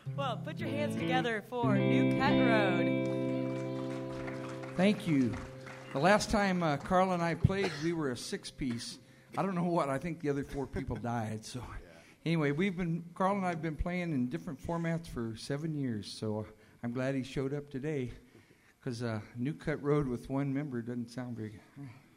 Well, put your hands together for New Cut Road. Thank you. The last time Carl and I played, we were a six-piece. I don't know what. I think the other four people died. So, anyway, Carl and I have been playing in different formats for 7 years. So I'm glad he showed up today, because New Cut Road with one member doesn't sound very good.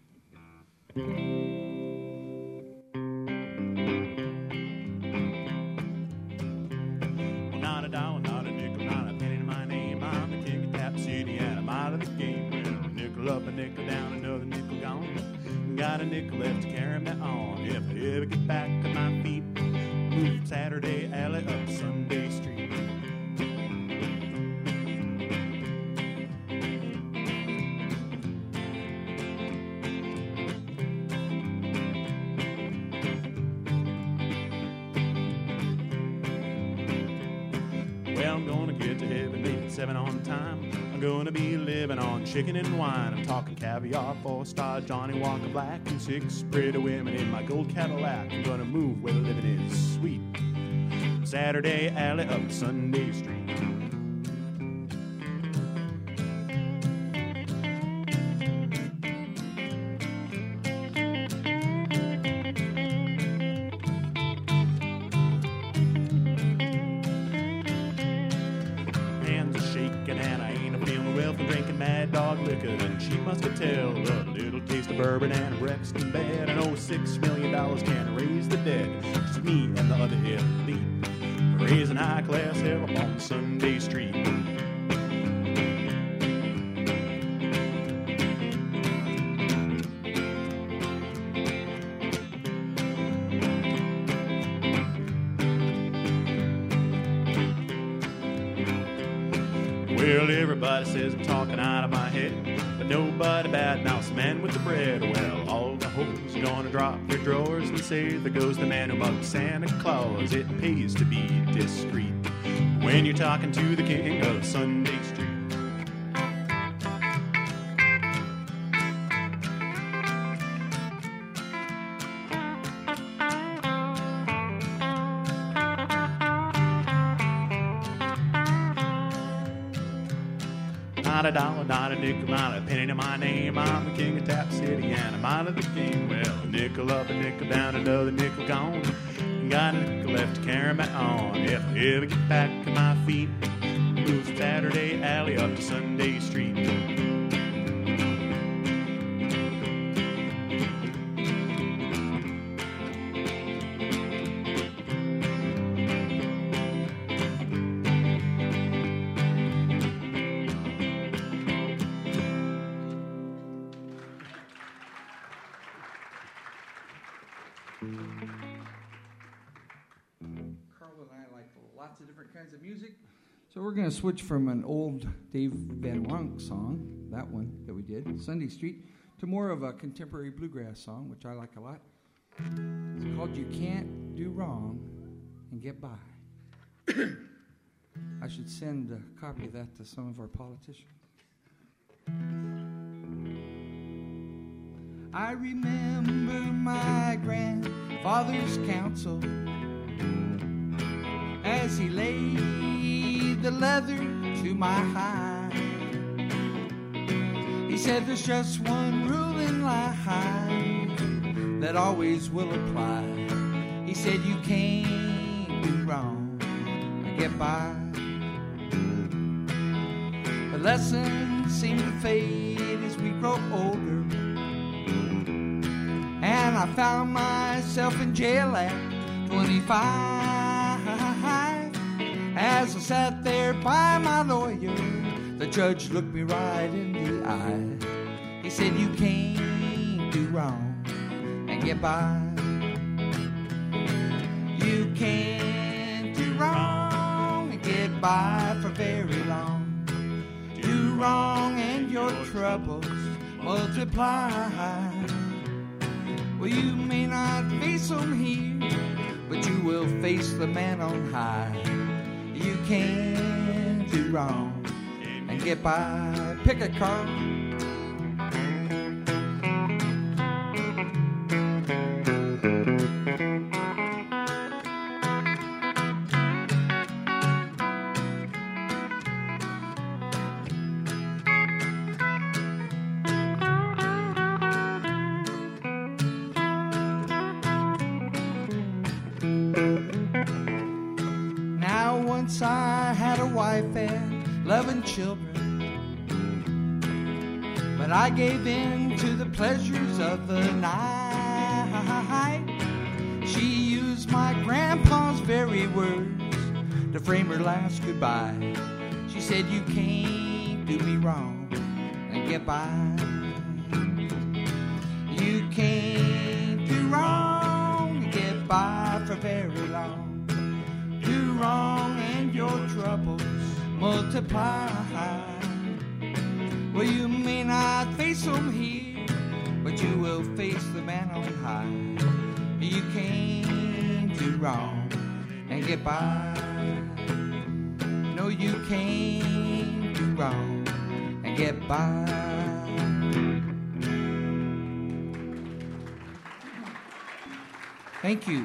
Not a dollar, not a nickel, not a penny to my name. I'm the king of Tap City and I'm out of the game. Well, a nickel up, a nickel down, another nickel gone. Got a nickel left to carry me on. If I ever get back on my feet, move Saturday alley up Sunday Street. Well, I'm gonna get to heaven, make it 7 on time. I'm gonna be living on chicken and wine. I'm talking caviar, 4-star Johnny Walker Black, and 6 pretty women in my gold Cadillac. I'm gonna move where the living is sweet. Saturday alley up Sunday Street. Bourbon and a Brexton bed, and $6 million can't raise the dead. Just me and the other elite, raising high class hell on Sunday Street. Well, everybody says I'm talking out of my head, but nobody badmouths the man with the bread. Well, all the hoes are gonna drop their drawers and say, there goes the man who mugged Santa Claus. It pays to be discreet when you're talking to the king of Sunday Street. Not a dollar, not a nickel, not a penny to my name. I'm the king of Tap City and I'm out of the game. Well, a nickel up, a nickel down, another nickel gone. Got a nickel left to carry me on. If I ever get back on my feet, move Saturday alley up to Sunday Street. So we're going to switch from an old Dave Van Ronk song, that one that we did, Sunday Street, to more of a contemporary bluegrass song, which I like a lot. It's called You Can't Do Wrong and Get By. I should send a copy of that to some of our politicians. I remember my grandfather's counsel as he laid the leather to my hide. He said there's just one rule in life that always will apply. He said you can't do wrong and get by. The lessons seem to fade as we grow older, and I found myself in jail at 25. As I sat there by my lawyer, the judge looked me right in the eye. He said, you can't do wrong and get by. You can't do wrong and get by for very long. Do wrong and your troubles multiply. Well, you may not face them here, but you will face the man on high. You can't do wrong and get by. Pick a car. once I had a wife and 11 children, but I gave in to the pleasures of the night. She used my grandpa's very words to frame her last goodbye. She said, "You can't do me wrong and get by. You can't do wrong and get by for very long. Do wrong and your troubles multiply. Well, you may not face them here, but you will face the man on high. You can't do wrong and get by. No, you can't do wrong and get by." Thank you.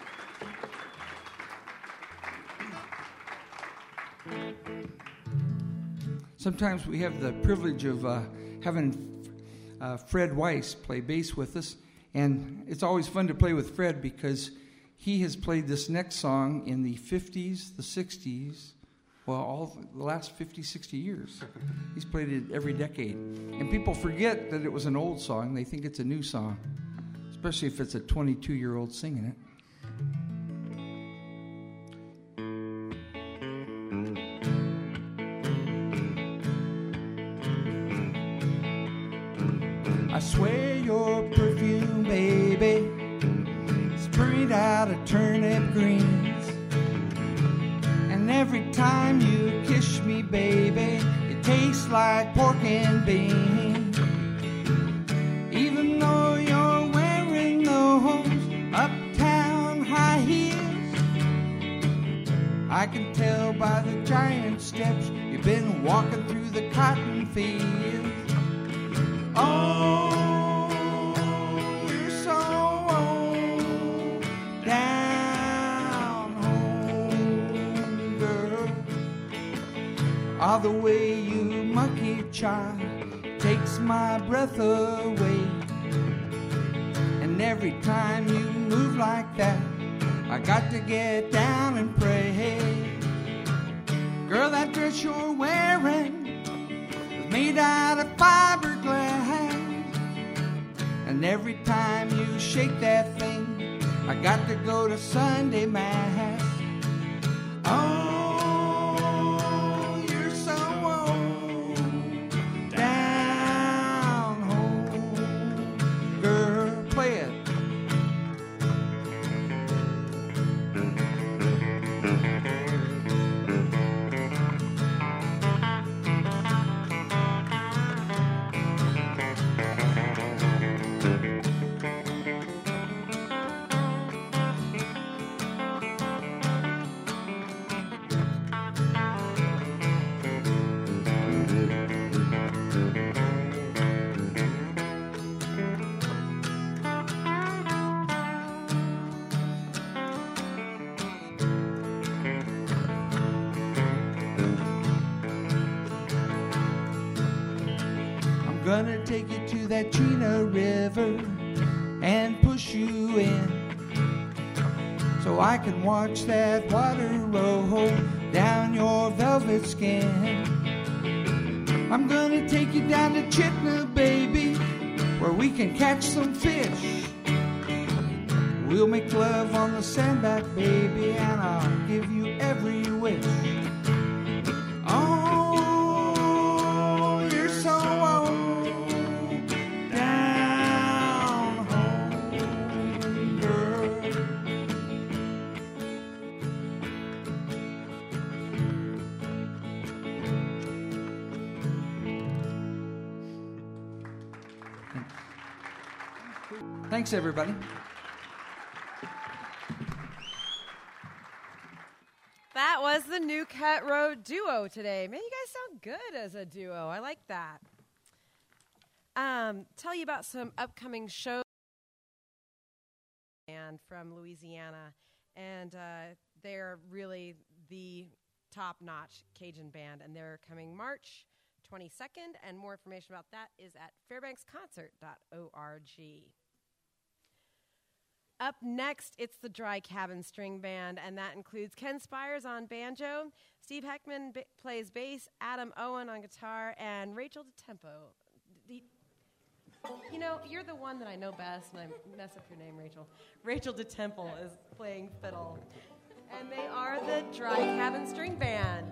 Sometimes we have the privilege of having Fred Weiss play bass with us, and it's always fun to play with Fred because he has played this next song in the 50s, the 60s, well, all the last 50, 60 years. He's played it every decade. And people forget that it was an old song. They think it's a new song, especially if it's a 22-year-old singing it. I swear your perfume, baby, sprayed out of turnip greens. And every time you kiss me, baby, it tastes like pork and beans. Even though you're wearing those uptown high heels, I can tell by the giant steps you've been walking through the cotton fields. Oh, you're so old, down home, girl. All the way you monkey child takes my breath away. And every time you move like that, I got to get down and pray. Girl, that dress you're wearing is made out of fiberglass. And every time you shake that thing, I got to go to Sunday Mass. Oh, you're so old, down home, girl, play it. Gonna take you to that Chena River and push you in, so I can watch that water roll down your velvet skin. I'm gonna take you down to Chitna, baby, where we can catch some fish. We'll make love on the sandbar, baby, and I'll give you every wish. Oh, you're so old, thanks, everybody. That was the New Cut Road duo today. Man, you guys sound good as a duo. I like that. Tell you about some upcoming shows and from Louisiana, and they're really the top-notch Cajun band, and they're coming March 22nd, and more information about that is at fairbanksconcert.org. Up next, it's the Dry Cabin String Band, and that includes Ken Spires on banjo, Steve Heckman plays bass, Adam Owen on guitar, and Rachel DeTempo. You know, you're the one that I know best, and I mess up your name, Rachel. Rachel DeTemple is playing fiddle, and they are the Dry Cabin String Band.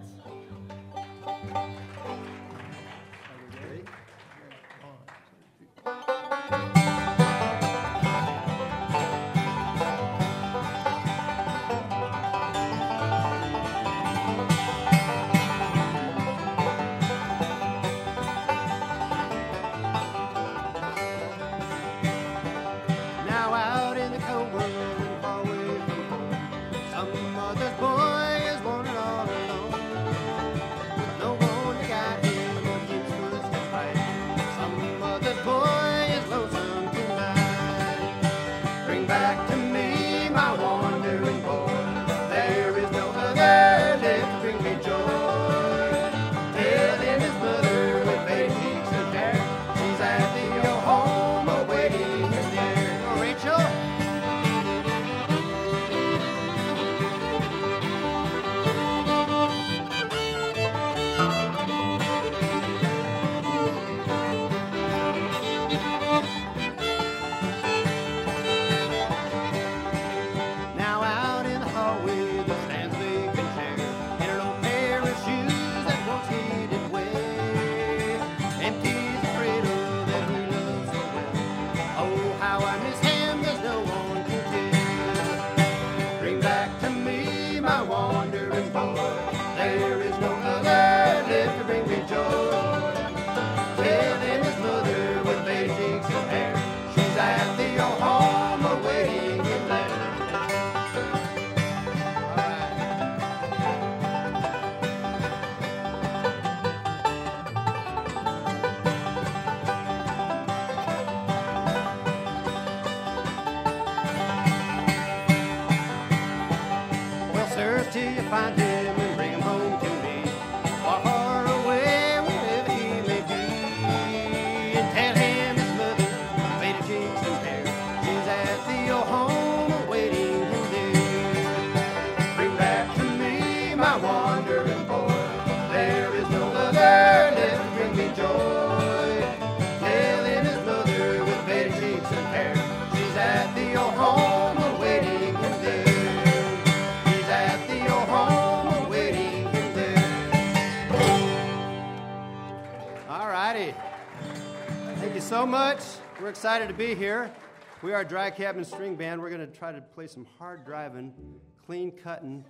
So much. We're excited to be here. We are Dry Cabin String Band. We're going to try to play some hard driving, clean cutting,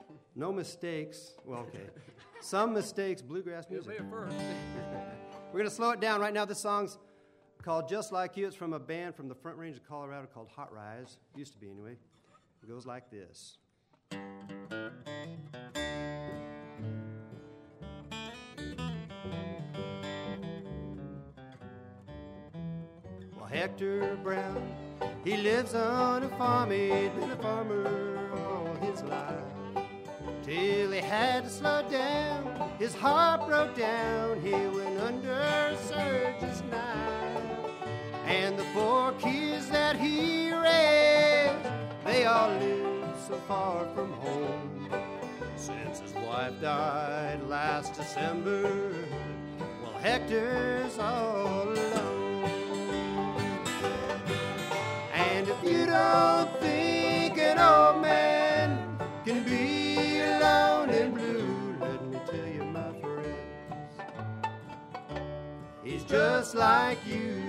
no mistakes. Well, okay. Some mistakes, bluegrass music. We're going to slow it down right now. This song's called Just Like You. It's from a band from the Front Range of Colorado called Hot Rise. Used to be anyway. It goes like this. Hector Brown, he lives on a farm. He'd been a farmer all his life, till he had to slow down. His heart broke down. He went under a surgeon's knife, and the 4 kids that he raised, they all live so far from home. Since his wife died last December, well, Hector's all alone. And if you don't think an old man can be alone and blue, let me tell you, my friends, he's just like you.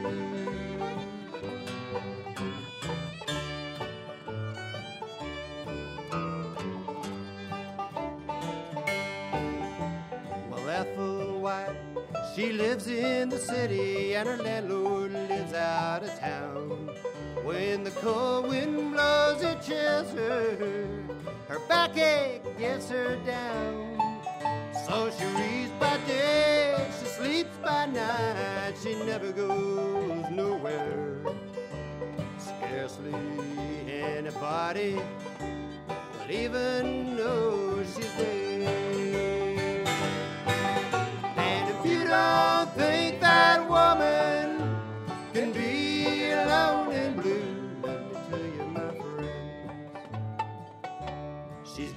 Well, Ethel White, she lives in the city, and her landlord lives out of town. When the cold wind blows, it chills her backache gets her down. So she reads by day, she sleeps by night, she never goes nowhere. Scarcely anybody will even know she's there. And if you don't think that woman can be alone and blue, let me tell you, my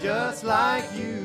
just like you.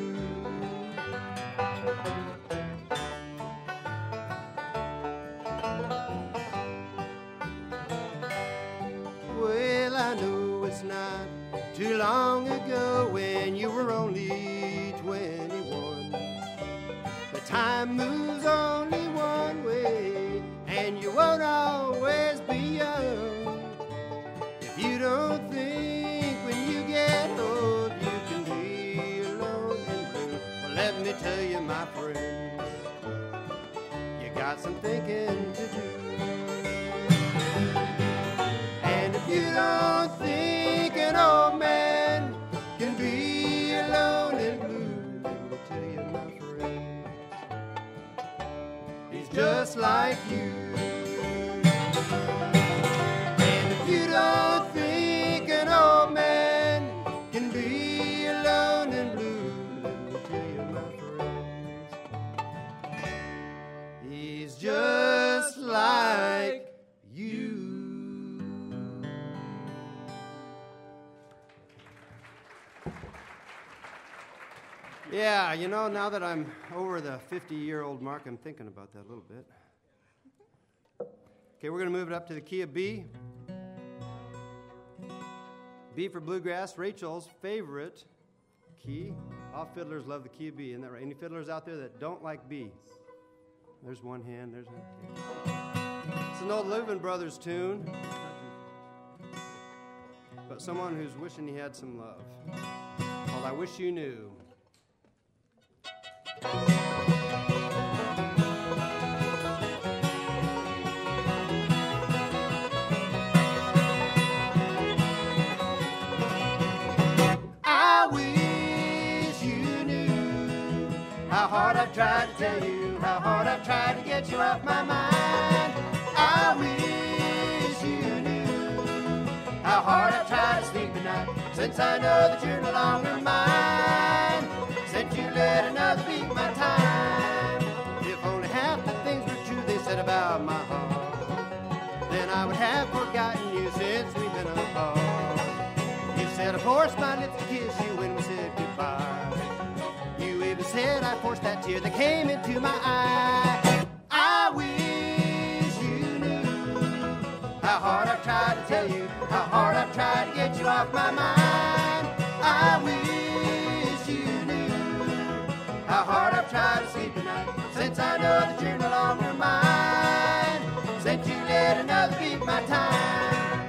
Well, I know it's not too long ago when you were only 21. The time moves only one way, and you won't always be young. If you don't think when you get old you can be alone and blue, well, let me tell you, my friends, you got some thinking to do. And if you don't think an old man can be alone and blue, let me tell you, my friends, he's just like you. And if you don't think an old man can be alone and blue, let me tell you, my friends, he's just like you. Yeah, you know, now that I'm over the 50-year-old mark, I'm thinking about that a little bit. Okay, we're going to move it up to the key of B. B for bluegrass, Rachel's favorite key. All fiddlers love the key of B, isn't that right? Any fiddlers out there that don't like B? There's one hand, there's one. Okay. It's an old Living Brothers tune, but someone who's wishing he had some love, called I Wish You Knew. I wish you knew how hard I've tried to tell you, how hard I've tried to get you off my mind. I wish you knew how hard I've tried to sleep at night, since I know that you're no longer mine, since you let another beat my time. If only half the things were true they said about my heart, then I would have forgotten you since we've been apart. You said I forced my lips to kiss you when we said goodbye. You even said I forced that tear that came into my eye. I wish you knew how hard I've tried to tell you, how hard I've tried to get you off my mind. I wish you knew how hard I've tried to sleep at night, since I know that you're no longer mine, since you let another beat my time.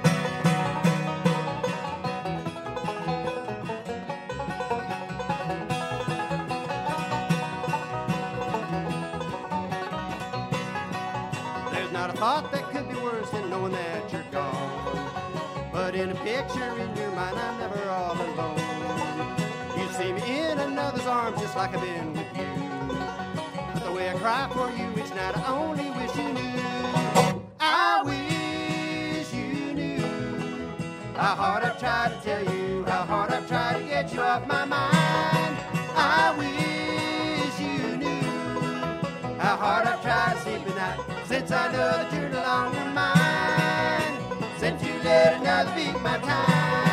There's not a thought that could be worse than knowing that you're gone, but in a picture in your mind I'm never all alone. You see me in another's arms just like I've been with you, but the way I cry for you each night I only wish you knew. I wish you knew how hard I've tried to tell you, how hard I've tried to get you off my mind. I wish you knew how hard I've tried to sleep at night, since I know that you're no longer mine, since you let another beat my time.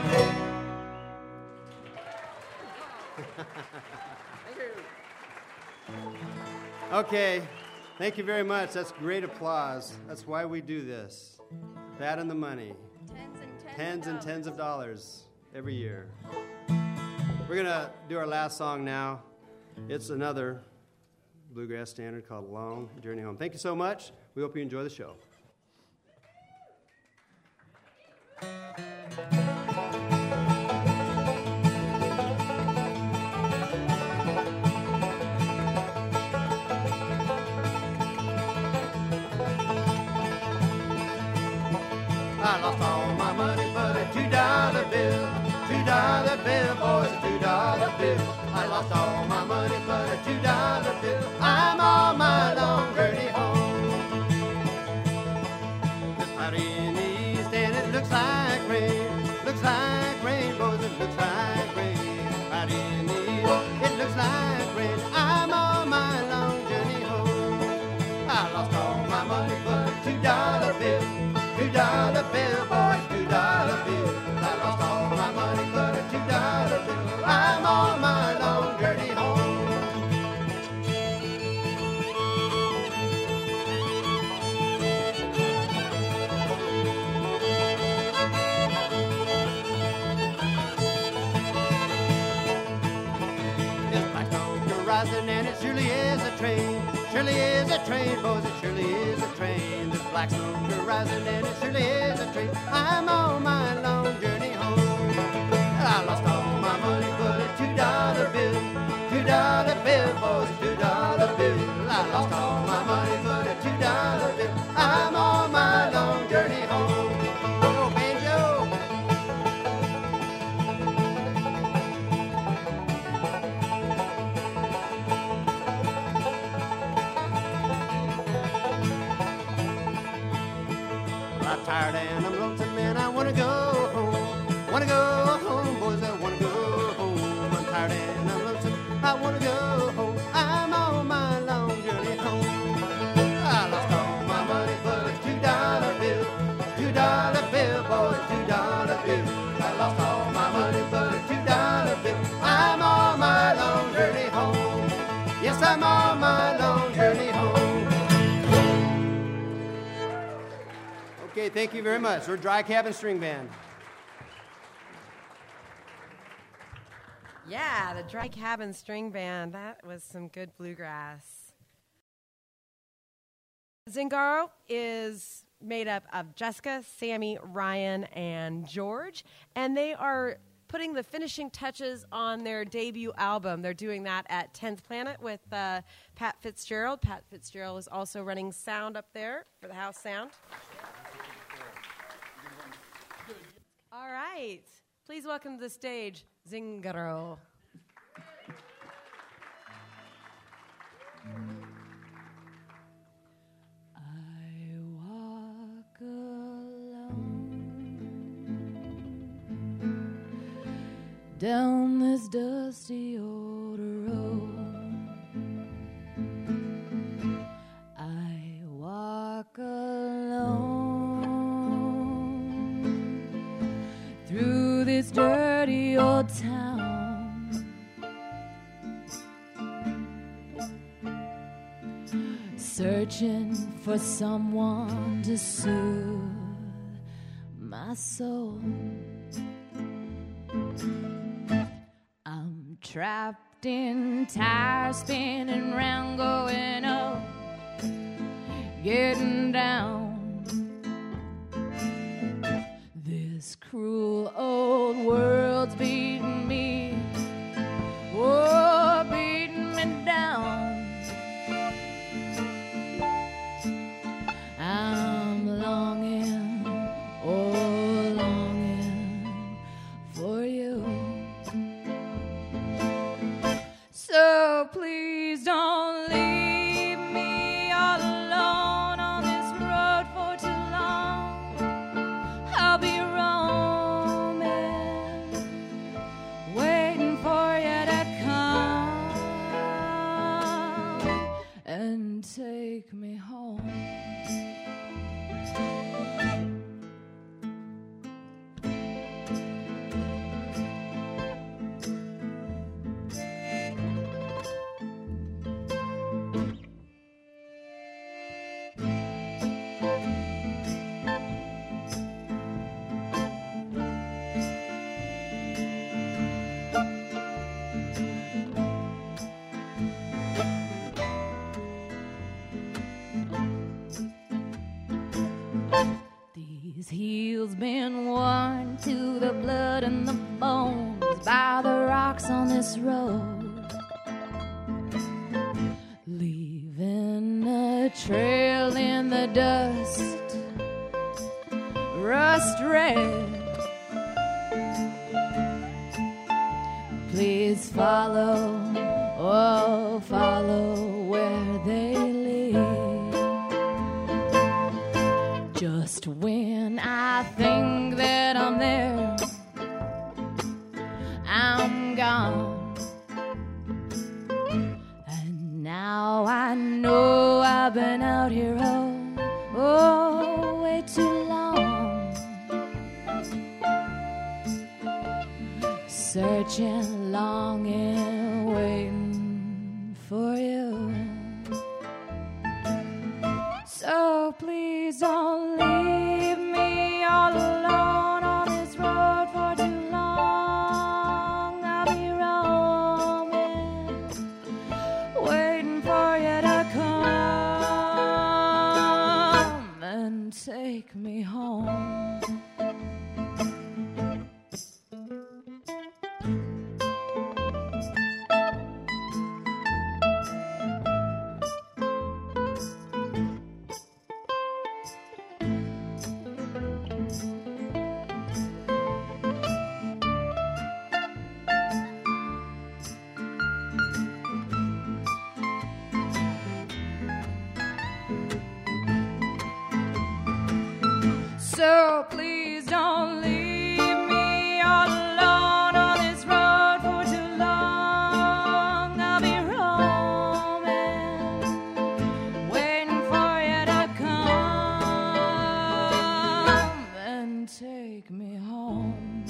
Okay, thank you very much. That's great applause. That's why we do this. That and the money. Tens and tens of dollars every year. We're going to do our last song now. It's another bluegrass standard called Long Journey Home. Thank you so much. We hope you enjoy the show. I lost all my money but a $2 bill. $2 bill, boys, a $2 bill. I lost all my money but a $2 bill. I'm on my long journey home. It's cloudy in the east and it looks like rain. Looks like rain, boys, it looks like rain. Cloudy in the east, it looks like rain. I'm on my long journey home. I lost all my money but a $2 bill. $2 bill, boys, $2 bill. I lost all my money but a $2 bill. rising, and it surely is a train. Surely is a train, boys, it surely is a train. There's black smoke rising, and it surely is a train. I'm on my long journey home. I lost all my money, but a $2 bill. $2 bill, boys, $2 bill. I lost all my money, but a $2 bill. I'm on my long journey home. Oh, banjo. I'm tired and I'm lonesome and I wanna go home. Wanna go home, boys, I wanna go home. I'm tired and I'm lonesome, I wanna go home. I'm on my long journey home. I lost all my money, but a $2 bill. $2 bill, boys, $2 bill. I lost all my money, but a $2 bill. I'm on my long journey home. Yes, I'm on my long journey home. Okay, thank you very much. We're Dry Cabin String Band. Yeah, the Dry Cabin String Band. That was some good bluegrass. Zingaro is made up of Jessica, Sammy, Ryan, and George, and they are putting the finishing touches on their debut album. They're doing that at 10th Planet with Pat Fitzgerald. Pat Fitzgerald is also running sound up there for the house sound. All right. Please welcome to the stage, Zingaro. I walk alone down this dusty old road. I walk alone through this dirty old town. Searching for someone to soothe my soul. I'm trapped in tires spinning round, going up, getting down. This cruel old world's beating me, oh, beating me down. I'm longing, oh, longing for you. So please don't leave me all alone on this road for too long. I'll be roaming, waiting for you to come and take me home. These heels been worn to the blood and the bones by the rocks on this road, leaving a trail in the dust, rust red. Please follow, oh, follow where they lead. Just when I think that I'm there, I'm gone. And now I know I've been out here, oh, way too long. Searching, longing, waiting for you. So please don't leave me all alone on this road for too long. I'll be roaming, So please don't leave me all alone on this road for too long. I'll be roaming, waiting for you to come and take me home.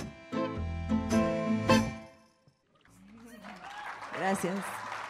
Gracias.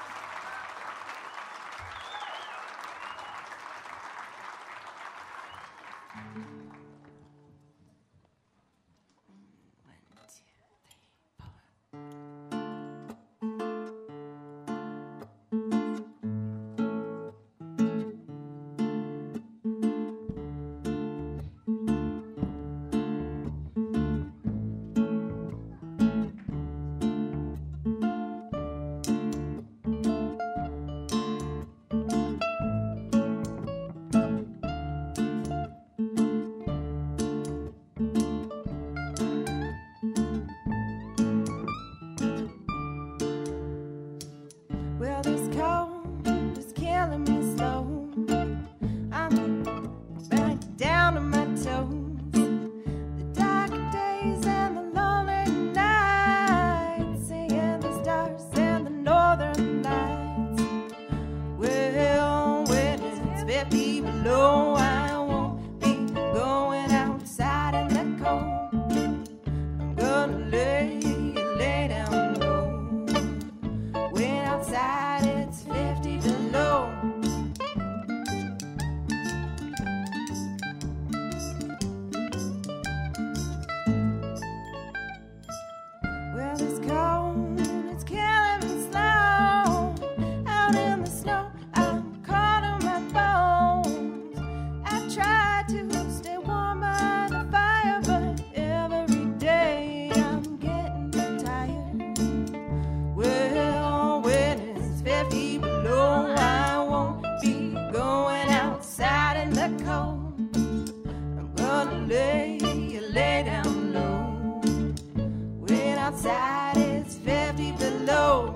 Well, this cold is killing me slow. I'm back down to my toes. The dark days and the lonely nights, seeing the stars and the northern lights. Well, when it's 50 below, I won't be going outside in the cold. I'm gonna lay down low. When outside it's 50 below. Well, this cold, it's killing me slow. Out in the snow, I'm caught on my bones. I try to stay warm by the fire, but every day I'm getting tired. Well, when it's 50 below, I won't be going outside in the cold. I'm gonna lay down low. When outside it's 50 below.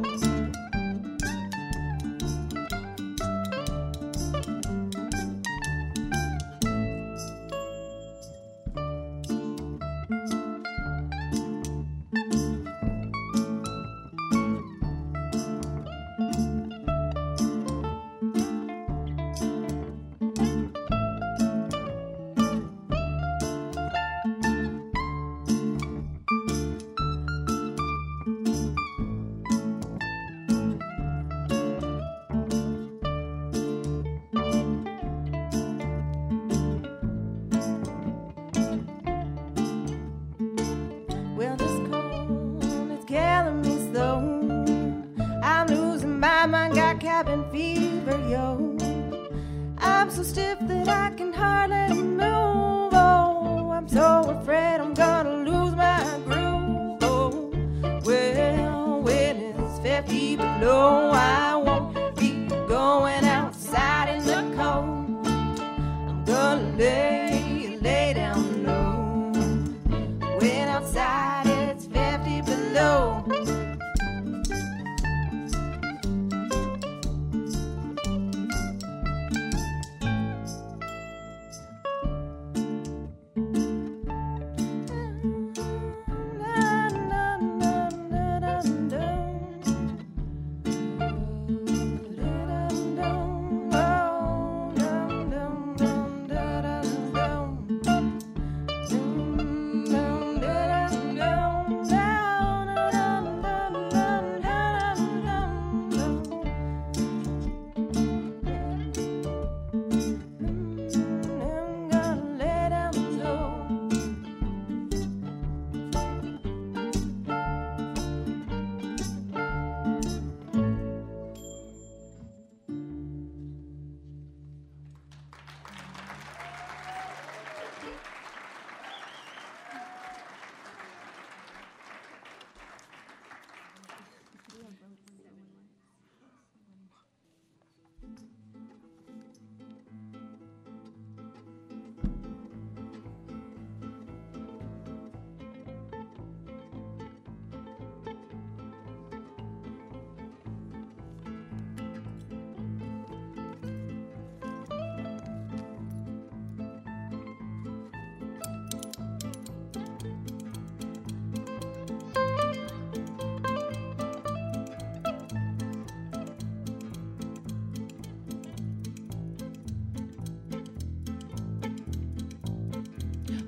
Well, this cold is killing me slow. I'm losing my mind, got cabin fever, yo. I'm so stiff that I can hardly move. Oh, I'm so afraid I'm gonna lose my groove. Oh, well, when it's 50 below, I won't be going outside in the cold. I'm gonna lay down low. When outside it's 50 below.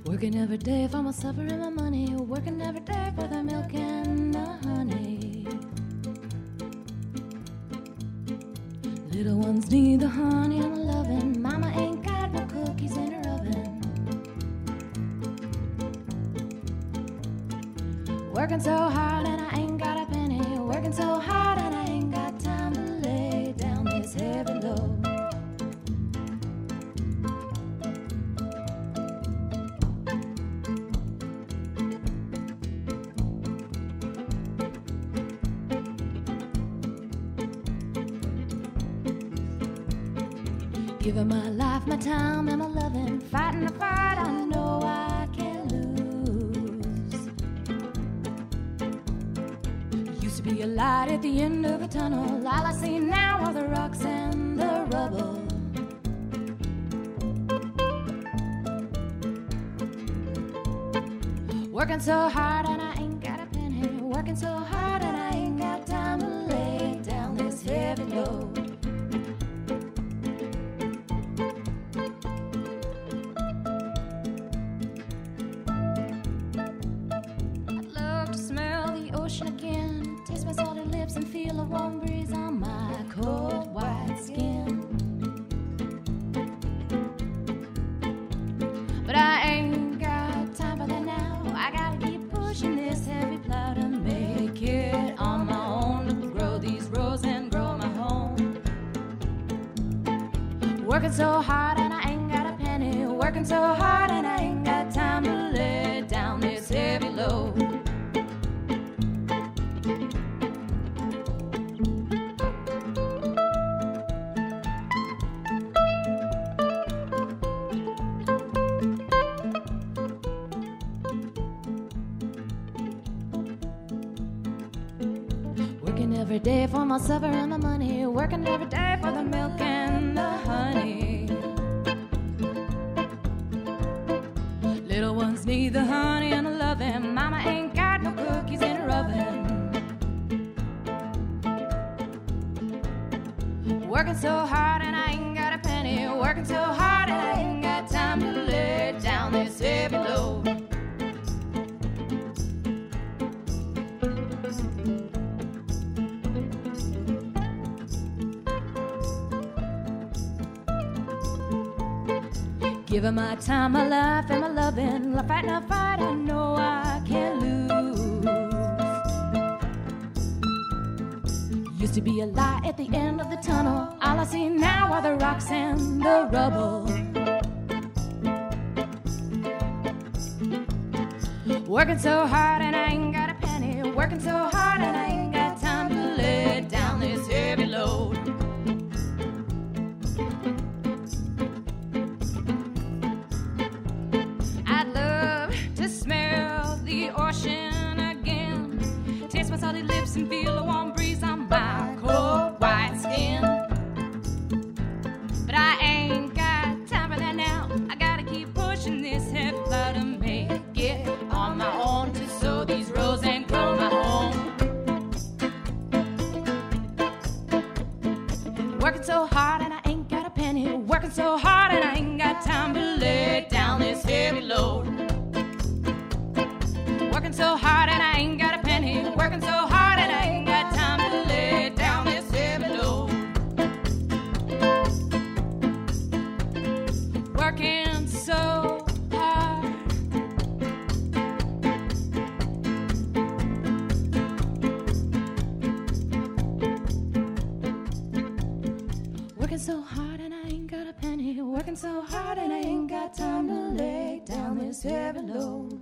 Working every day for my supper and my money. Working every day for the milk and the honey. Little ones need the honey and the loving. Mama ain't got no cookies in her oven. Working so hard and I ain't got a penny. Working so hard and I ain't got time to lay down this heavy load. Giving my life, my time, and my loving. Fighting the fight I know I can't lose. Used to be a light at the end of a tunnel. All I see now are the rocks and the rubble. Working so hard and I ain't got a penny. Working so hard and I ain't got time to lay down this heavy load. Again, taste my salty lips and feel a warm breeze on my cold white skin. But I ain't got time for that now. I gotta keep pushing this heavy plow to make it on my own, to grow these rows and grow my home. Working so hard and I ain't got a penny. Working so hard and I ain't got time to lay down this heavy load. Every day for my supper and my money. Working every day for the milk and the honey. Little ones need the honey and the loving. Mama ain't got no cookies in her oven. Working so hard and I ain't got a penny. Working so hard and I ain't got time to lay down this heavy load. Giving my time, my life, and my loving. Fighting a fight I know I can't lose. Used to be a light at the end of the tunnel. All I see now are the rocks and the rubble. Working so hard and I ain't got a penny. Working so hard and I ain't got time to lay down this heavy load. Ocean again, taste my salty lips and feel a warm breeze on my cold white skin. But I ain't got time for that now. I gotta keep pushing this heavy plow to make it on my own, to sow these rows and grow my home. Working so hard and I ain't got a penny. Working so hard and I ain't got time to lay down this heavy load. Working so hard and I ain't got a penny. Working so hard and I ain't got time to lay down this heavy load. Working so hard. Working so hard and I ain't got a penny. Working so hard and I ain't got time to lay down this heavy load.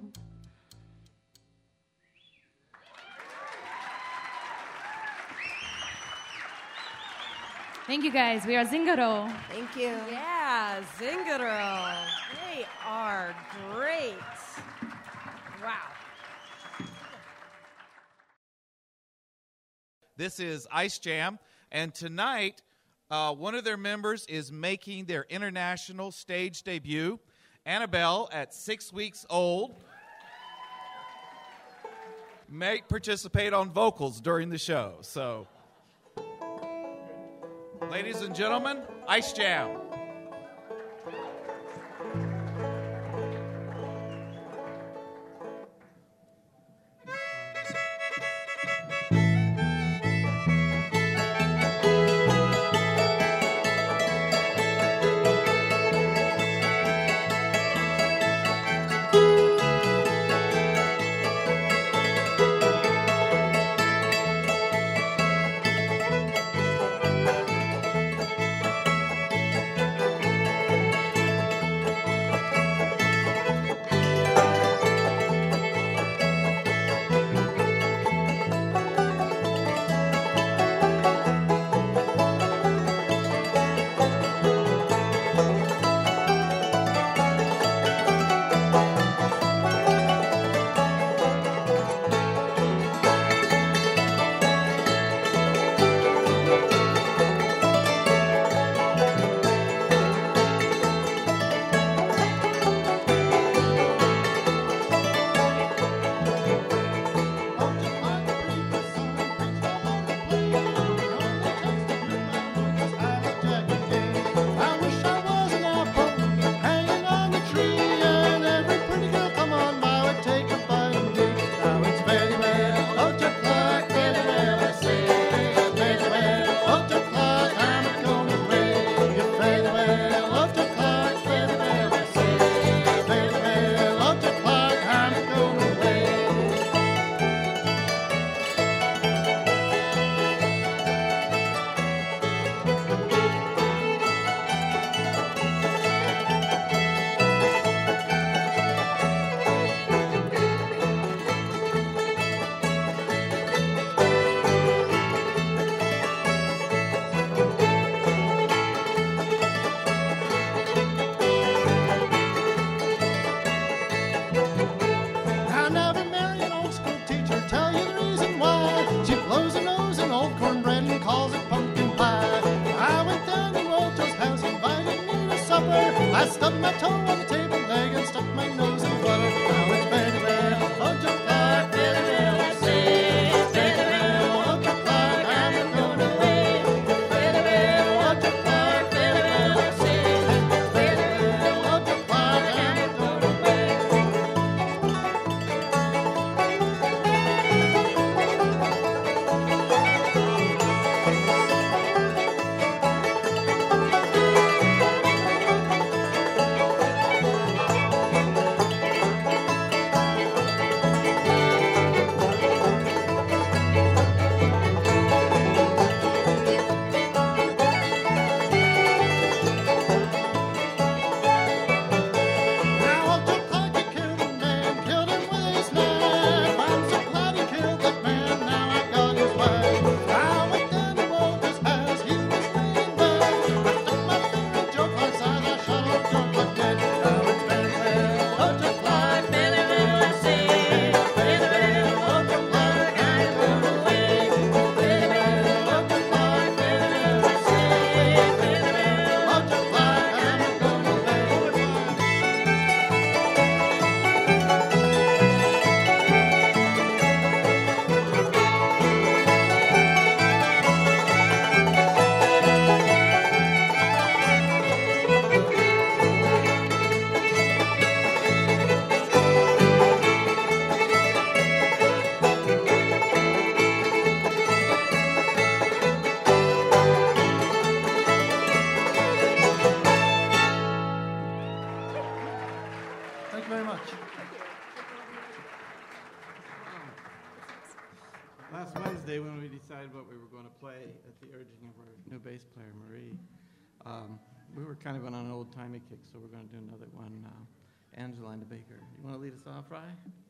Thank you guys. We are Zingaro. Thank you. Yeah, Zingaro. They are great. Wow. This is Ice Jam, and tonight one of their members is making their international stage debut. Annabelle, at 6 weeks old, may participate on vocals during the show. So, ladies and gentlemen, Ice Jam. new bass player, Marie. We were kind of on an old-timey kick, so we're going to do another one. Angelina Baker. You want to lead us off, Rye?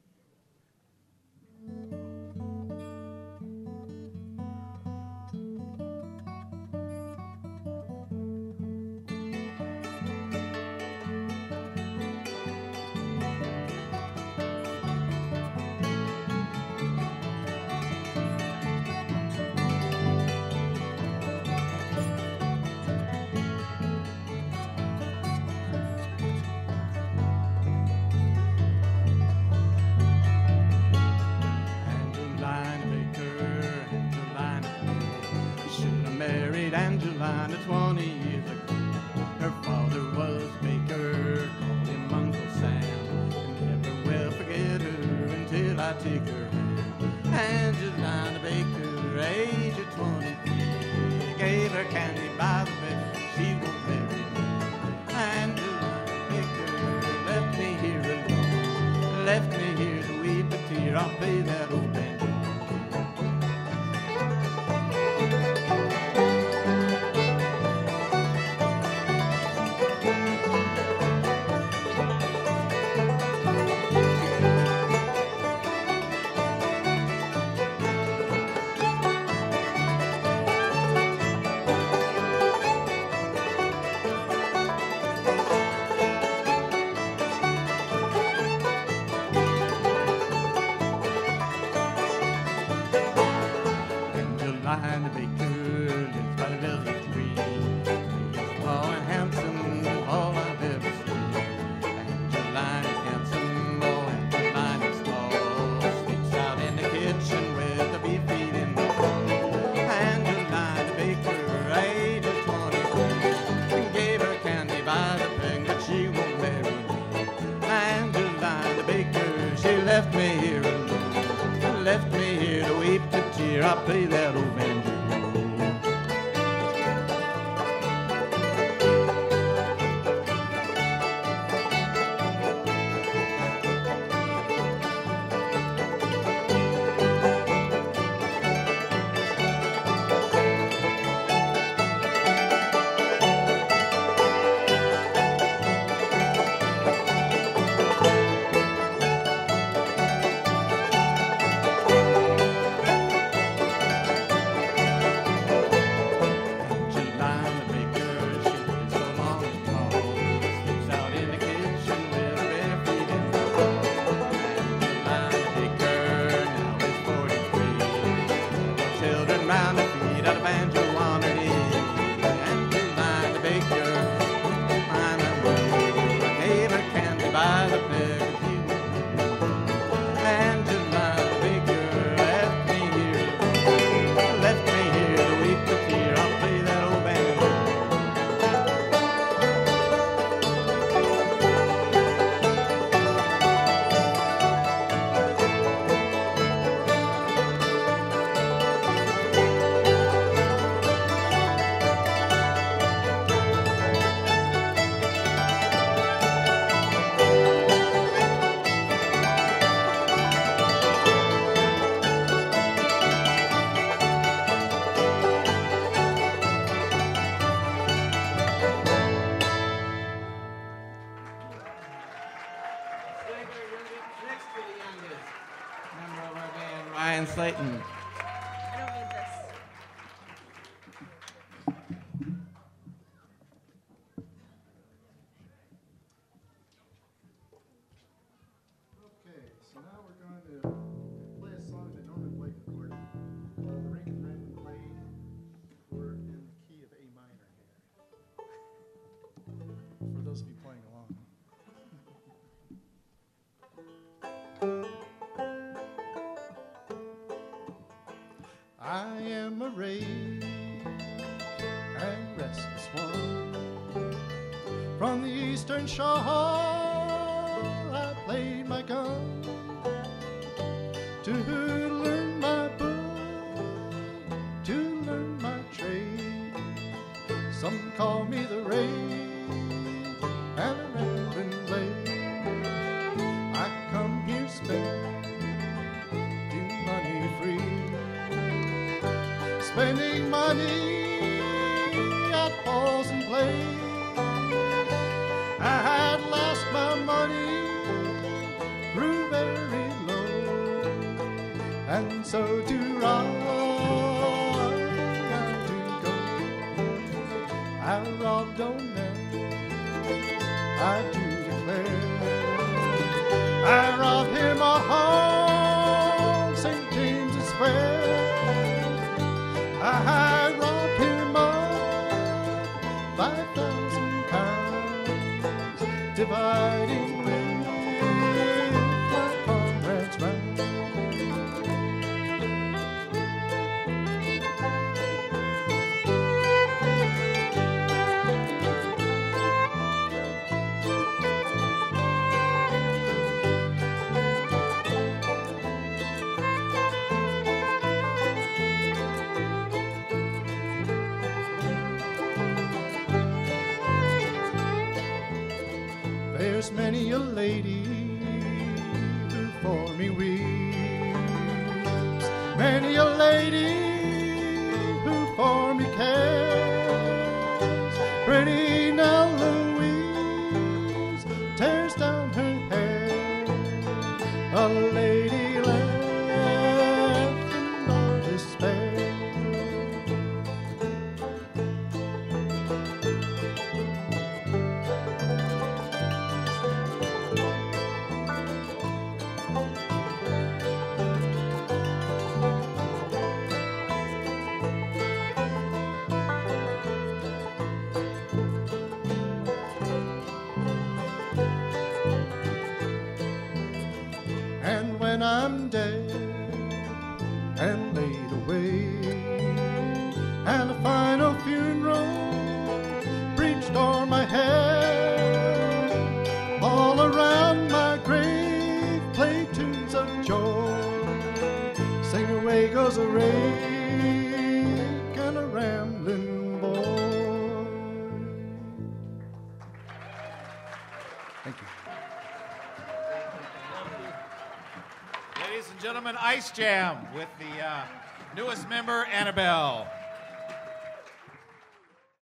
Angelina 20 years ago. Her father was baker, called him Uncle Sam, and never will forget her until I take her hand. Angelina Baker, age of 23, gave her candy by the bed, she won't marry me. Angelina Baker left me here alone, left me here to weep a tear, I'll play that old banjo. Angelina Baker lives by the village green. He's tall and handsome, all I've ever seen. Angelina's handsome, oh, Angelina's tall. Sleeps out in the kitchen with the beef feet in the bowl. Angelina Baker, age of 23, gave her candy by the peg, but she won't marry me. Angelina Baker, she left me here alone, left me here to weep to tear. I play that old banjo. Ryan Slayton. I don't need this. Okay, so now we're going to play a song that Norman Blake recorded. Rick and Brendan played. We're in the key of A minor here. For those of you playing along. I am a rage and restless one. From the eastern shore I played my gun to learn my book, to learn my trade. Some call me the rage and a rambling blade. I come here spend, do money free, spending money away. I had lost my money, grew very low, and so to ride I do go. I robbed on them, I do declare. I robbed him on St. James's Square. I robbed him of 5,000 pounds, dividing with my comrades round. There's many a lady who for me weeps, many a lady who for me cares. Pretty now Louise tears down her hair, a lady left in all despair. And when I'm dead and laid away, and a final funeral preached o'er my head, all around my grave play tunes of joy, sing away goes a rake and a rambling boy. Thank you. Ladies and gentlemen, Ice Jam with the newest member, Annabelle.